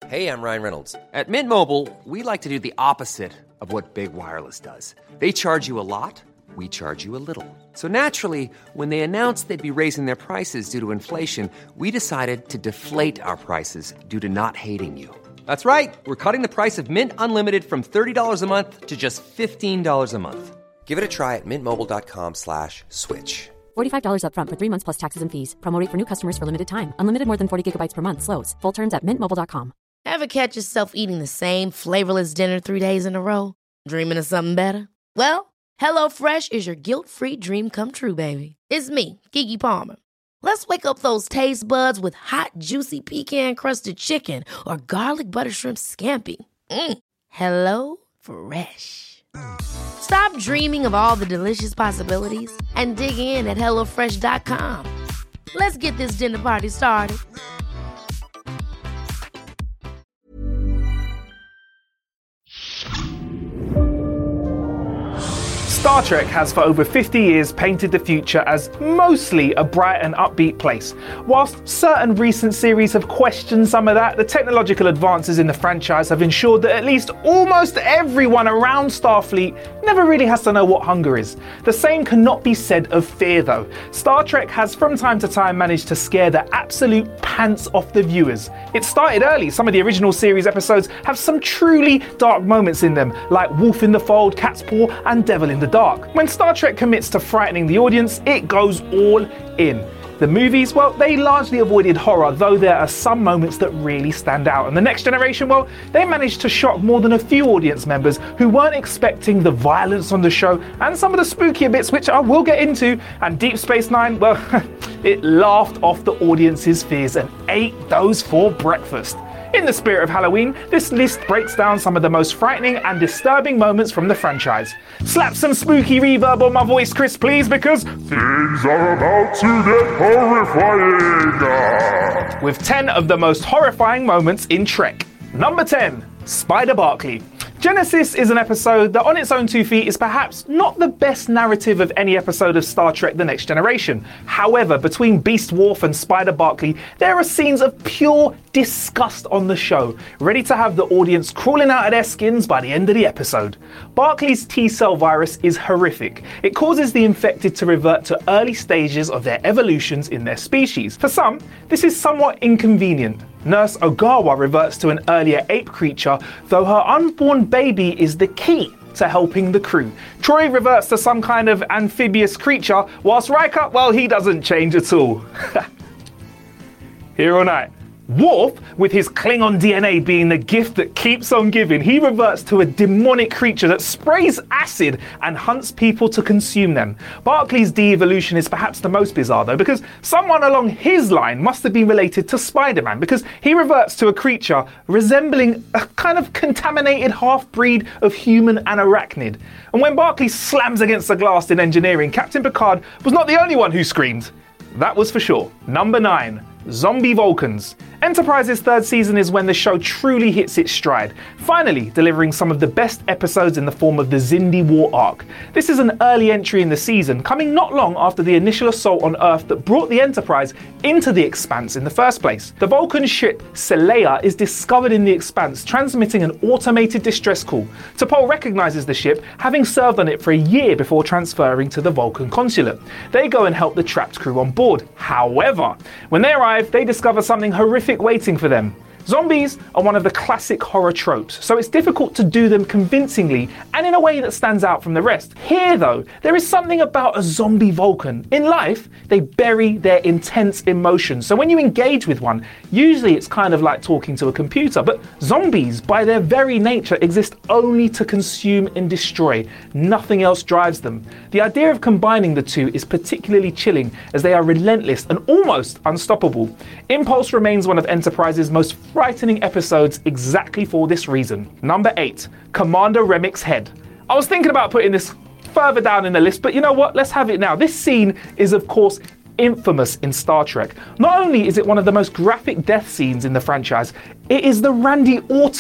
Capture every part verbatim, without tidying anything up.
Hey, I'm Ryan Reynolds. At Mint Mobile, we like to do the opposite of what Big Wireless does. They charge you a lot, we charge you a little. So naturally, when they announced they'd be raising their prices due to inflation, we decided to deflate our prices due to not hating you. That's right. We're cutting the price of Mint Unlimited from thirty dollars a month to just fifteen dollars a month. Give it a try at mintmobile.com slash switch. forty-five dollars up front for three months plus taxes and fees. Promo rate for new customers for limited time. Unlimited more than forty gigabytes per month. Slows full terms at mint mobile dot com. Ever catch yourself eating the same flavorless dinner three days in a row? Dreaming of something better? Well, HelloFresh is your guilt-free dream come true, baby. It's me, Keke Palmer. Let's wake up those taste buds with hot, juicy pecan-crusted chicken or garlic butter shrimp scampi. Mm. Hello Fresh. Stop dreaming of all the delicious possibilities and dig in at hello fresh dot com. Let's get this dinner party started. Star Trek has for over fifty years painted the future as mostly a bright and upbeat place. Whilst certain recent series have questioned some of that, the technological advances in the franchise have ensured that at least almost everyone around Starfleet never really has to know what hunger is. The same cannot be said of fear though. Star Trek has from time to time managed to scare the absolute pants off the viewers. It started early. Some of the original series episodes have some truly dark moments in them, like Wolf in the Fold, Cat's Paw and Devil in the Dark. When Star Trek commits to frightening the audience, it goes all in. The movies, well, they largely avoided horror, though there are some moments that really stand out. And The Next Generation, well, they managed to shock more than a few audience members who weren't expecting the violence on the show and some of the spookier bits, which I will get into. And Deep Space Nine, well, it laughed off the audience's fears and ate those for breakfast. In the spirit of Halloween, this list breaks down some of the most frightening and disturbing moments from the franchise. Slap some spooky reverb on my voice, Chris, please, because things are about to get horrifying! With ten of the most horrifying moments in Trek. Number ten. Spider Barkley. Genesis is an episode that on its own two feet is perhaps not the best narrative of any episode of Star Trek The Next Generation. However, between Beast Wharf and Spider Barkley, there are scenes of pure disgust on the show, ready to have the audience crawling out of their skins by the end of the episode. Barkley's T-cell virus is horrific. It causes the infected to revert to early stages of their evolutions in their species. For some, this is somewhat inconvenient. Nurse Ogawa reverts to an earlier ape creature, though her unborn baby is the key to helping the crew. Troy reverts to some kind of amphibious creature, whilst Riker, well, he doesn't change at all. Here all night. Worf, with his Klingon D N A being the gift that keeps on giving, he reverts to a demonic creature that sprays acid and hunts people to consume them. Barkley's de-evolution is perhaps the most bizarre though, because someone along his line must have been related to Spider-Man, because he reverts to a creature resembling a kind of contaminated half-breed of human and arachnid. And when Barkley slams against the glass in engineering, Captain Picard was not the only one who screamed. That was for sure. Number nine. Zombie Vulcans. Enterprise's third season is when the show truly hits its stride, finally delivering some of the best episodes in the form of the Xindi War arc. This is an early entry in the season, coming not long after the initial assault on Earth that brought the Enterprise into the Expanse in the first place. The Vulcan ship Seleia is discovered in the Expanse, transmitting an automated distress call. T'Pol recognizes the ship, having served on it for a year before transferring to the Vulcan consulate. They go and help the trapped crew on board. However, when they arrive, they discover something horrific waiting for them. Zombies are one of the classic horror tropes, so it's difficult to do them convincingly and in a way that stands out from the rest. Here though, there is something about a zombie Vulcan. In life, they bury their intense emotions, so when you engage with one, usually it's kind of like talking to a computer, but zombies, by their very nature, exist only to consume and destroy. Nothing else drives them. The idea of combining the two is particularly chilling, as they are relentless and almost unstoppable. Impulse remains one of Enterprise's most frightening episodes exactly for this reason. Number eight. Commander Remmick's Head. I was thinking about putting this further down in the list, but you know what? Let's have it now. This scene is, of course, infamous in Star Trek. Not only is it one of the most graphic death scenes in the franchise, it is the Randy Orton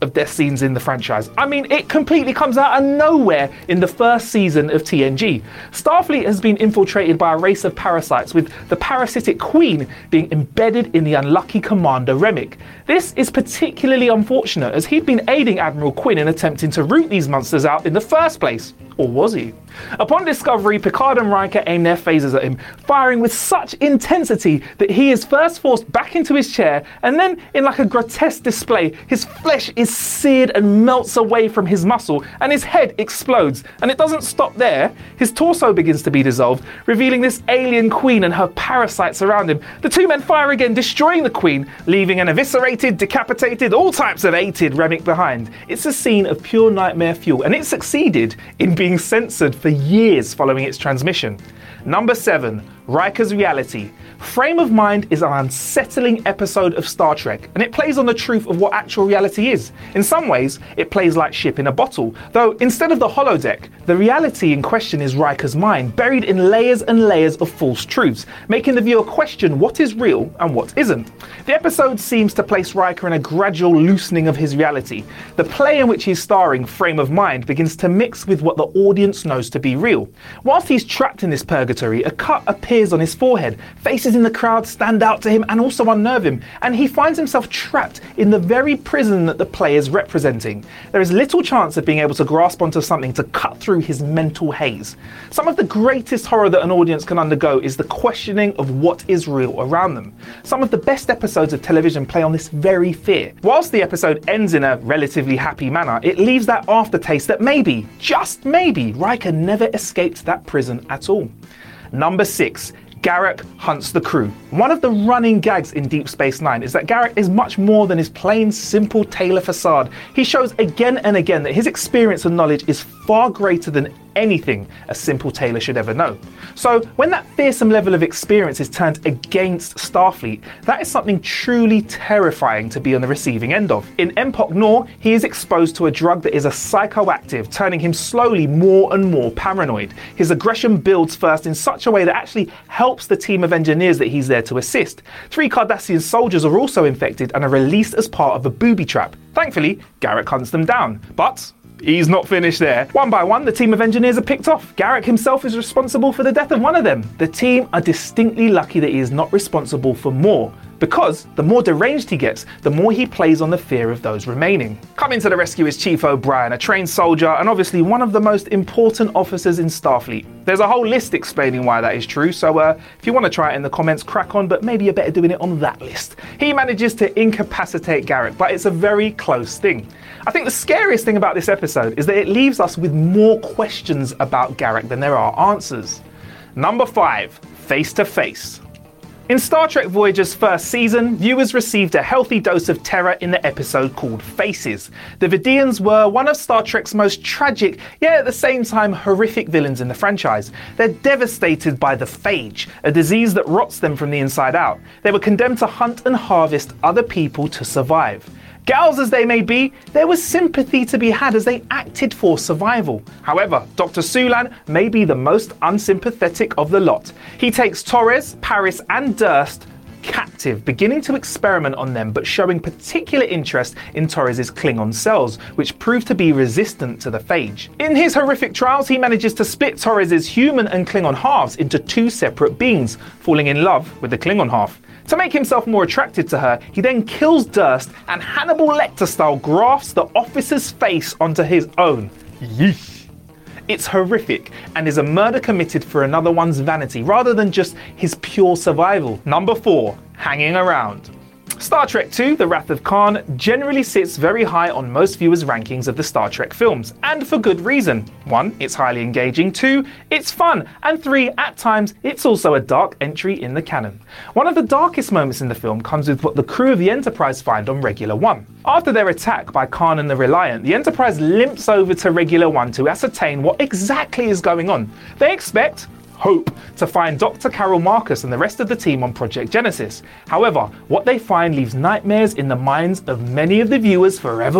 of death scenes in the franchise. I mean, it completely comes out of nowhere in the first season of T N G. Starfleet has been infiltrated by a race of parasites, with the parasitic Queen being embedded in the unlucky Commander Remick. This is particularly unfortunate, as he'd been aiding Admiral Quinn in attempting to root these monsters out in the first place. Or was he? Upon discovery, Picard and Riker aim their phasers at him, firing with such intensity that he is first forced back into his chair, and then, in like a grotesque display, his flesh is seared and melts away from his muscle, and his head explodes. And it doesn't stop there. His torso begins to be dissolved, revealing this alien Queen and her parasites around him. The two men fire again, destroying the Queen, leaving an eviscerated, decapitated, all types of hated Remick behind. It's a scene of pure nightmare fuel, and it succeeded in being censored for years following its transmission. Number seven, Riker's reality. Frame of Mind is an unsettling episode of Star Trek, and it plays on the truth of what actual reality is. In some ways, it plays like Ship in a Bottle, though instead of the holodeck, the reality in question is Riker's mind, buried in layers and layers of false truths, making the viewer question what is real and what isn't. The episode seems to place Riker in a gradual loosening of his reality. The play in which he's starring, Frame of Mind, begins to mix with what the audience knows to be real. Whilst he's trapped in this purgatory, a cut appears on his forehead. Faces in the crowd stand out to him and also unnerve him, and he finds himself trapped in the very prison that the play is representing. There is little chance of being able to grasp onto something to cut through his mental haze. Some of the greatest horror that an audience can undergo is the questioning of what is real around them. Some of the best episodes of television play on this very fear. Whilst the episode ends in a relatively happy manner, it leaves that aftertaste that maybe, just maybe, Riker never escaped that prison at all. Number six, Garak hunts the crew. One of the running gags in Deep Space Nine is that Garak is much more than his plain, simple tailor facade. He shows again and again that his experience and knowledge is far greater than anything a simple tailor should ever know. So when that fearsome level of experience is turned against Starfleet, that is something truly terrifying to be on the receiving end of. In Empok Nor, he is exposed to a drug that is a psychoactive, turning him slowly more and more paranoid. His aggression builds first in such a way that actually helps the team of engineers that he's there to assist. Three Cardassian soldiers are also infected and are released as part of a booby trap. Thankfully, Garak hunts them down, but he's not finished there. One by one, the team of engineers are picked off. Garak himself is responsible for the death of one of them. The team are distinctly lucky that he is not responsible for more, because the more deranged he gets, the more he plays on the fear of those remaining. Coming to the rescue is Chief O'Brien, a trained soldier and obviously one of the most important officers in Starfleet. There's a whole list explaining why that is true, so uh, if you want to try it in the comments, crack on, but maybe you're better doing it on that list. He manages to incapacitate Garak, but it's a very close thing. I think the scariest thing about this episode is that it leaves us with more questions about Garak than there are answers. Number five, Face to Face. In Star Trek Voyager's first season, viewers received a healthy dose of terror in the episode called Faces. The Vidians were one of Star Trek's most tragic, yet at the same time horrific villains in the franchise. They're devastated by the phage, a disease that rots them from the inside out. They were condemned to hunt and harvest other people to survive. Gals as they may be, there was sympathy to be had as they acted for survival. However, Doctor Sulan may be the most unsympathetic of the lot. He takes Torres, Paris and Durst captive, beginning to experiment on them but showing particular interest in Torres' Klingon cells, which prove to be resistant to the phage. In his horrific trials, he manages to split Torres' human and Klingon halves into two separate beings, falling in love with the Klingon half. To make himself more attracted to her, he then kills Durst and Hannibal Lecter style grafts the officer's face onto his own. Yeesh. It's horrific and is a murder committed for another one's vanity rather than just his pure survival. Number four, hanging around. Star Trek two, The Wrath of Khan, generally sits very high on most viewers' rankings of the Star Trek films, and for good reason. One, it's highly engaging, two, it's fun, and three, at times, it's also a dark entry in the canon. One of the darkest moments in the film comes with what the crew of the Enterprise find on Regular One. After their attack by Khan and the Reliant, the Enterprise limps over to Regular One to ascertain what exactly is going on. They expect, hope, to find Doctor Carol Marcus and the rest of the team on Project Genesis. However, what they find leaves nightmares in the minds of many of the viewers forevermore.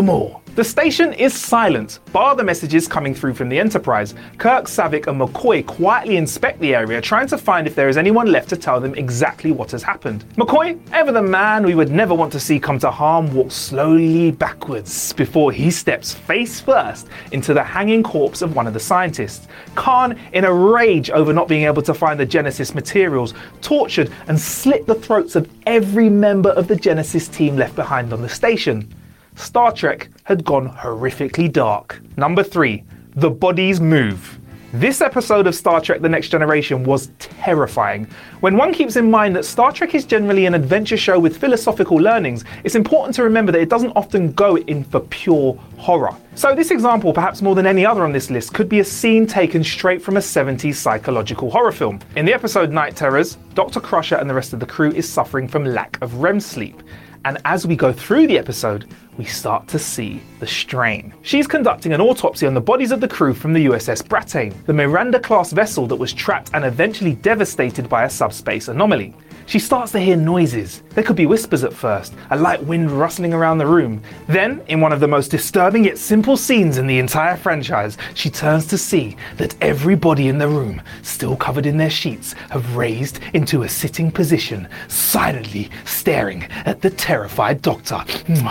The station is silent, bar the messages coming through from the Enterprise. Kirk, Savick and McCoy quietly inspect the area, trying to find if there is anyone left to tell them exactly what has happened. McCoy, ever the man we would never want to see come to harm, walks slowly backwards before he steps face first into the hanging corpse of one of the scientists. Khan, in a rage over not being able to find the Genesis materials, tortured and slit the throats of every member of the Genesis team left behind on the station. Star Trek had gone horrifically dark. Number three, the bodies move. This episode of Star Trek The Next Generation was terrifying. When one keeps in mind that Star Trek is generally an adventure show with philosophical learnings, it's important to remember that it doesn't often go in for pure horror. So this example, perhaps more than any other on this list, could be a scene taken straight from a seventies psychological horror film. In the episode Night Terrors, Doctor Crusher and the rest of the crew is suffering from lack of R E M sleep. And as we go through the episode, we start to see the strain. She's conducting an autopsy on the bodies of the crew from the U S S Brattain, the Miranda-class vessel that was trapped and eventually devastated by a subspace anomaly. She starts to hear noises. There could be whispers at first, a light wind rustling around the room. Then, in one of the most disturbing yet simple scenes in the entire franchise, she turns to see that everybody in the room, still covered in their sheets, have raised into a sitting position, silently staring at the terrified Doctor.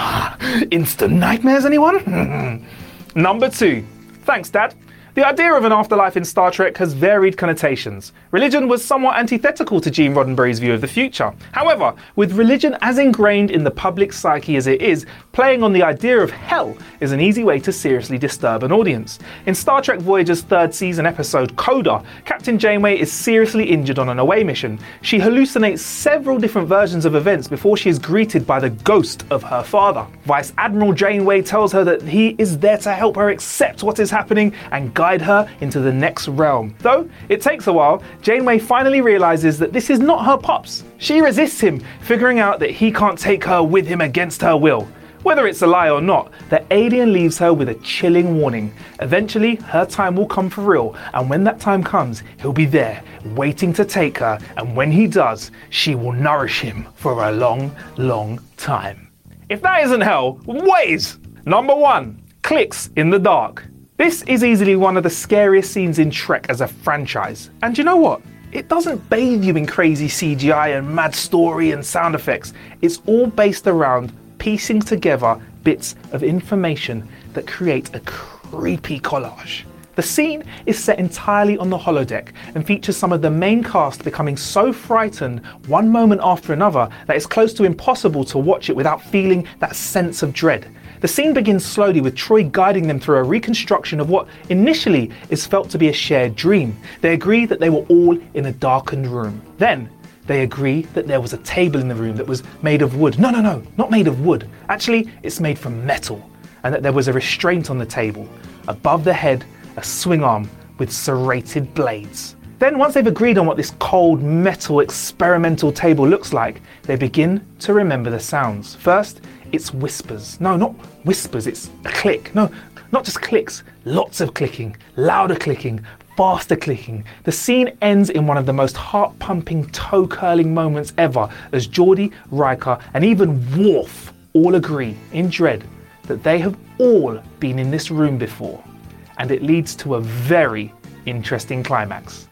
Instant nightmares, anyone? Number two. Thanks, Dad. The idea of an afterlife in Star Trek has varied connotations. Religion was somewhat antithetical to Gene Roddenberry's view of the future. However, with religion as ingrained in the public psyche as it is, playing on the idea of hell is an easy way to seriously disturb an audience. In Star Trek Voyager's third season episode Coda, Captain Janeway is seriously injured on an away mission. She hallucinates several different versions of events before she is greeted by the ghost of her father. Vice Admiral Janeway tells her that he is there to help her accept what is happening and guide her into the next realm. Though it takes a while, Janeway finally realizes that this is not her pops. She resists him, figuring out that he can't take her with him against her will. Whether it's a lie or not, the alien leaves her with a chilling warning. Eventually, her time will come for real, and when that time comes, he'll be there, waiting to take her, and when he does, she will nourish him for a long, long time. If that isn't hell, what is? Number one, clicks in the dark. This is easily one of the scariest scenes in Trek as a franchise. And you know what? It doesn't bathe you in crazy C G I and mad story and sound effects. It's all based around piecing together bits of information that create a creepy collage. The scene is set entirely on the holodeck and features some of the main cast becoming so frightened one moment after another that it's close to impossible to watch it without feeling that sense of dread. The scene begins slowly with Troy guiding them through a reconstruction of what initially is felt to be a shared dream. They agree that they were all in a darkened room. Then, they agree that there was a table in the room that was made of wood. No, no, no, not made of wood. Actually, it's made from metal. And that there was a restraint on the table. Above the head, a swing arm with serrated blades. Then, once they've agreed on what this cold metal experimental table looks like, they begin to remember the sounds. First, it's whispers. No, not whispers, it's a click. No, not just clicks. Lots of clicking, louder clicking, faster clicking. The scene ends in one of the most heart-pumping, toe-curling moments ever as Geordi, Riker, and even Worf all agree in dread that they have all been in this room before. And it leads to a very interesting climax.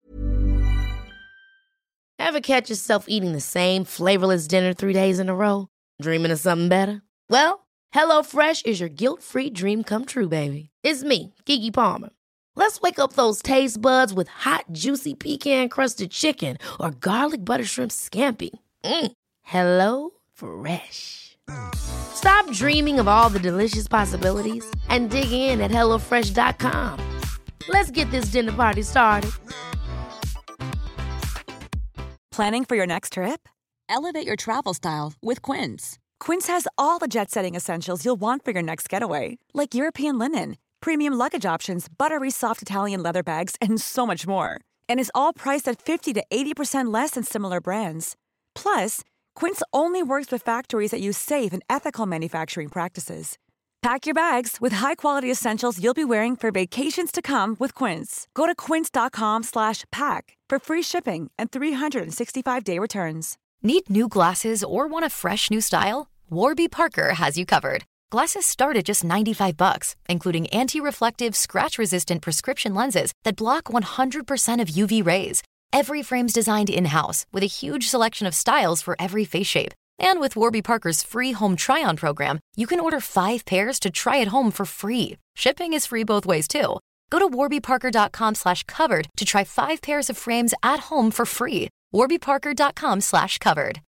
Ever catch yourself eating the same flavorless dinner three days in a row? Dreaming of something better? Well, HelloFresh is your guilt-free dream come true, baby. It's me, Keke Palmer. Let's wake up those taste buds with hot, juicy pecan-crusted chicken or garlic butter shrimp scampi. Mm. Hello Fresh. Stop dreaming of all the delicious possibilities and dig in at hello fresh dot com. Let's get this dinner party started. Planning for your next trip? Elevate your travel style with Quince. Quince has all the jet-setting essentials you'll want for your next getaway, like European linen, premium luggage options, buttery soft Italian leather bags, and so much more. And is all priced at fifty to eighty percent less than similar brands. Plus, Quince only works with factories that use safe and ethical manufacturing practices. Pack your bags with high-quality essentials you'll be wearing for vacations to come with Quince. Go to quince.com slash pack for free shipping and three sixty-five day returns. Need new glasses or want a fresh new style? Warby Parker has you covered. Glasses start at just ninety-five bucks, including anti-reflective, scratch-resistant prescription lenses that block one hundred percent of U V rays. Every frame's designed in-house with a huge selection of styles for every face shape. And with Warby Parker's free home try-on program, you can order five pairs to try at home for free. Shipping is free both ways, too. Go to warbyparker.com slash covered to try five pairs of frames at home for free. warbyparker.com slash covered.